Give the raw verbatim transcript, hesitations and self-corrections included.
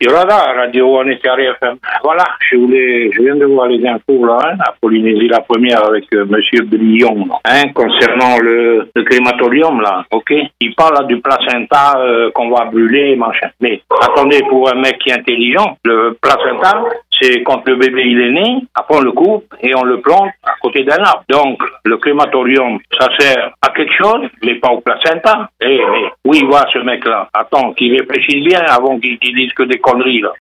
Yorada, Radio Anetari F M. Voilà, je voulais, je viens de voir les infos là, hein, à Polynésie la première avec euh, Monsieur Brion, hein, concernant le, le crématorium là, ok. Il parle là du placenta euh, qu'on va brûler, machin. Mais attendez, pour un mec qui est intelligent, le placenta, c'est quand le bébé il est né, après on le coupe et on le plante à côté d'un arbre. Donc le crématorium, ça sert à quelque chose, mais pas au placenta. Eh, mais où il va ce mec là? Attends, qu'il réfléchisse bien avant qu'il qu'il dise que des conneries là.